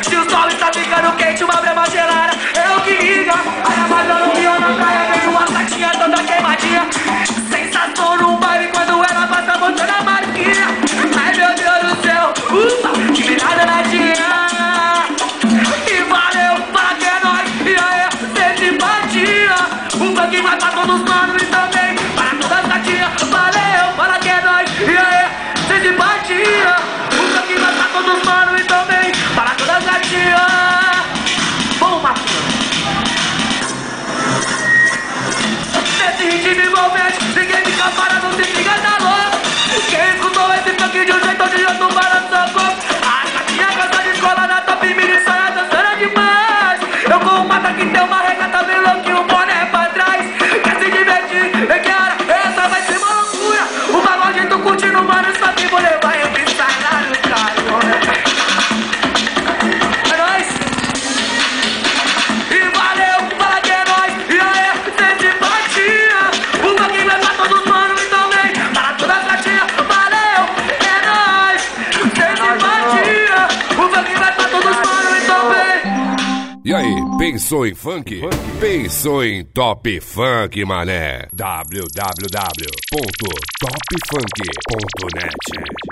Se o sol está ficando quente, uma breva gelada, eu que liga. Aí a madrona viu na praia, veio uma gatinha toda queimadinha. Sensação no baile quando ela passa botando a marquinha. Ai meu Deus do céu, que virada nadinha. E valeu, fala que é nóis. E aí, sem simpatia. O funk vai pra todos os manos e também para todas as gatinhas. Valeu, fala que é nóis. E aí, sem simpatia. O funk vai pra todos os manos e também para todas as gatinhas. Vamos, Marquinhos. Nesse ritmo envolvente, ninguém fica parado, se liga na louca. Quem escutou esse funk de um jeito ou de outro para seu corpo. A gatinha gosta de escola na top, mini saia dançando demais. Eu com uma que tem uma regata bem louca e um boné pra trás. Quer se divertir? Vem que hora, essa vai ser uma loucura. O bagulho tô curtindo, mano, só que vou levar eu que sai lá no carro. É nóis. E valeu, fala que é nóis. E aí, sem simpatia. O bagulho vai pra todos os manos e também para todas as gatinhas. Valeu, é nóis. Sem simpatia. O bagulho vai pra todos os manos e também. E aí, pensou em funk? Pensou em Top Funk, mané. www.topfunk.net